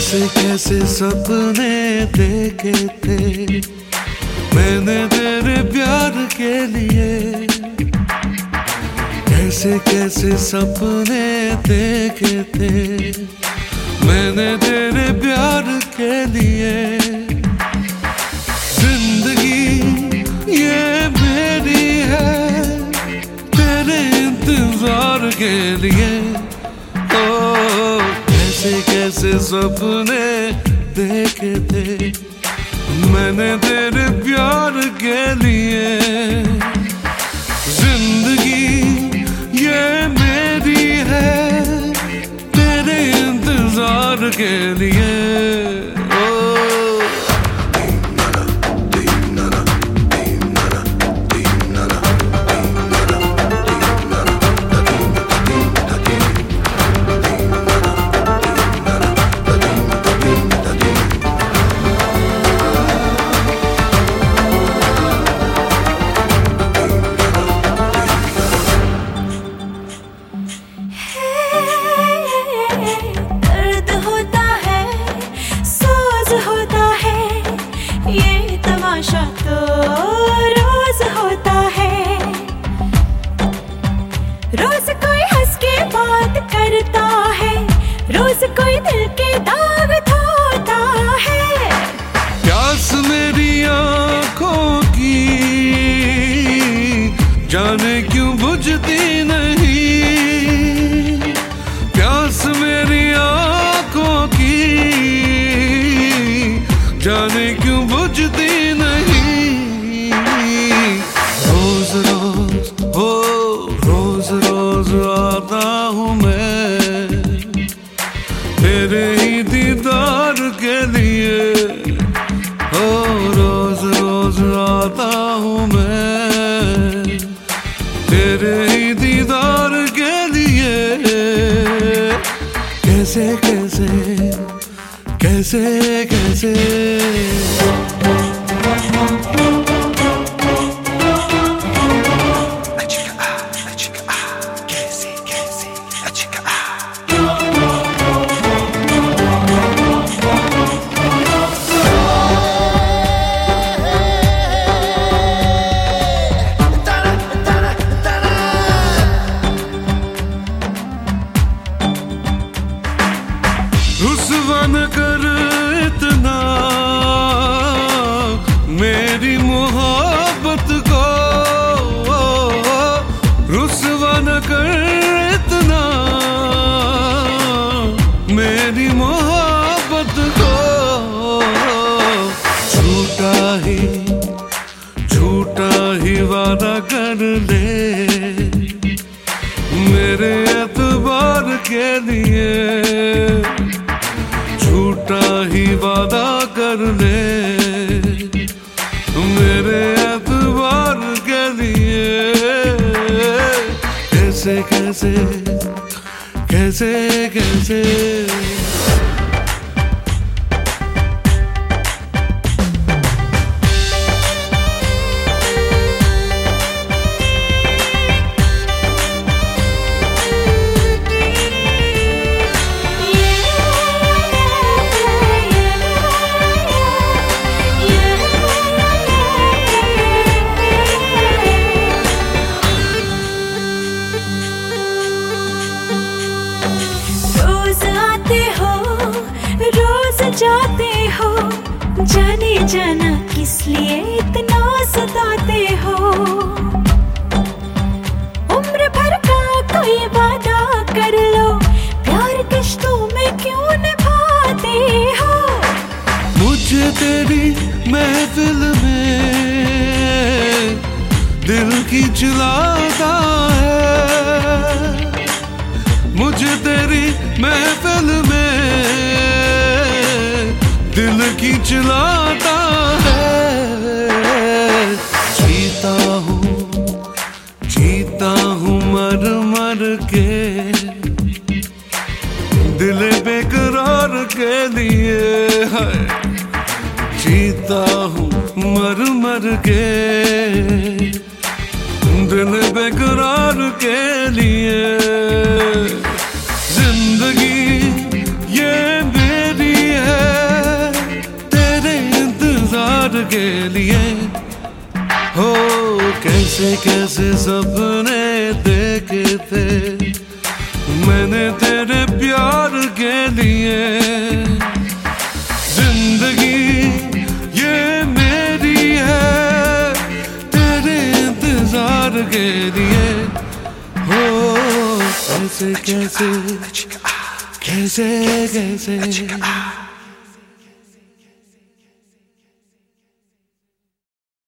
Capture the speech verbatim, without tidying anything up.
कैसे कैसे सपने देखे थे मैंने तेरे प्यार के लिए, कैसे कैसे सपने देखे थे मैंने तेरे प्यार के लिए। जिंदगी ये मेरी है तेरे इंतजार के लिए। ओ कैसे कैसे सपने देखे थे मैंने तेरे प्यार के लिए। जिंदगी ये मेरी है तेरे इंतजार के लिए। तो रोज होता है, रोज कोई हंस के बात करता है, रोज कोई दिल के दाग धोता है। प्यास मेरी आँखों की जाने क्यों बुझती नहीं, प्यास मेरी आँखों की जाने क्यों बुझती नहीं। रोज रोज हो रोज रोज आता हूँ मैं तेरे ही दीदार के लिए। हो रोज रोज आता हूँ मैं तेरे ही दीदार के लिए। कैसे कैसे कैसे कैसे रुसवा न कर इतना मेरी मोहब्बत को, रुसवा न कर इतना मेरी मोहब्बत को। झूठा ही झूठा ही वादा कर ले मेरे एतबार के लिए, झूठा ही वादा कर ले मेरे एतबार के लिए। कैसे कैसे कैसे कैसे जाते हो, जाने जाना किस लिए इतना सताते हो। उम्र भर का कोई वादा कर लो, प्यार किश्तों में क्यों निभाते हो। मुझे तेरी महफिल में दिल की चलाता है, मुझे तेरी महफिल में दिल की चलाता है। जीता हूँ जीता हूँ मर मर के दिल बेकरार के लिए है। जीता हूँ मर मर के दिल बेकरार के लिए। जिंदगी ये मेरी जैसे सपने देखे थे मैंने तेरे प्यार के लिए। जिंदगी ये मेरी है तेरे इंतजार के लिए। हो कैसे कैसे कैसे कैसे